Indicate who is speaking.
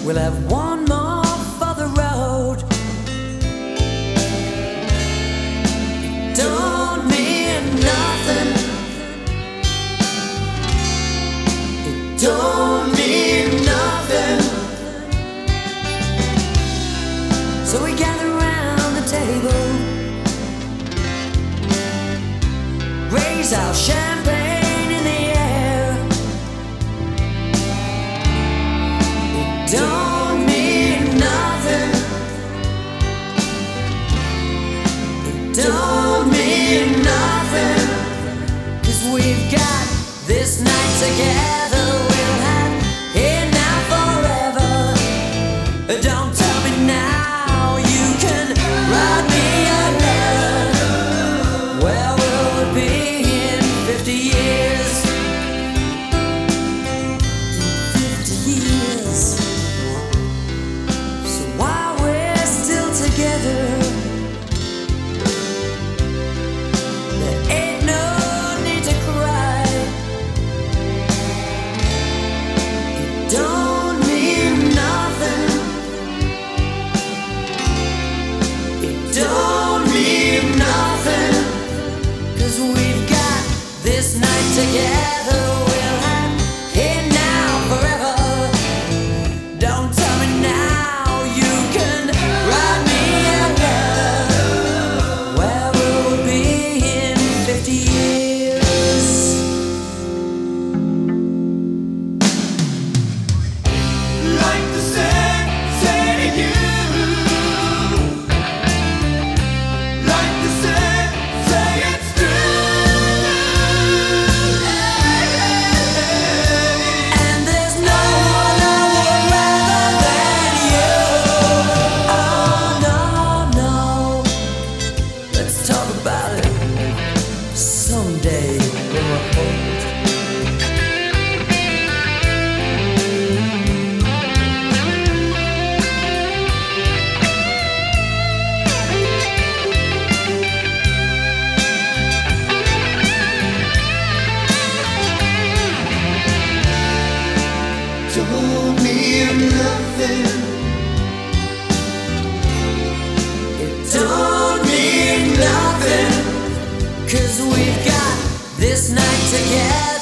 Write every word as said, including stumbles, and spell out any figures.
Speaker 1: We'll have one more for the road. It don't mean nothing. It don't mean nothing. So we gather around the table, raise our champagne in the air. It don't mean nothing. It don't mean nothing. 'Cause we've got this night together. We'll have it now forever. Don't tell me now you can write me a letter. Where will it be in fifty years? fifty years. So while we're still together, there ain't no need to cry. It don't mean nothing. It don't mean nothing. 'Cause we've got this night together. We'll have it now forever. Don't tell me now you can write me a letter. Where will we be in fifty years?
Speaker 2: Like to say, say to you. Like to say, say it's true.
Speaker 1: And there's no one I would rather than you. Oh no, no. Let's talk about it someday when we're old.
Speaker 2: Don't mean nothing.
Speaker 1: It don't mean nothing. 'Cause we've got this night together.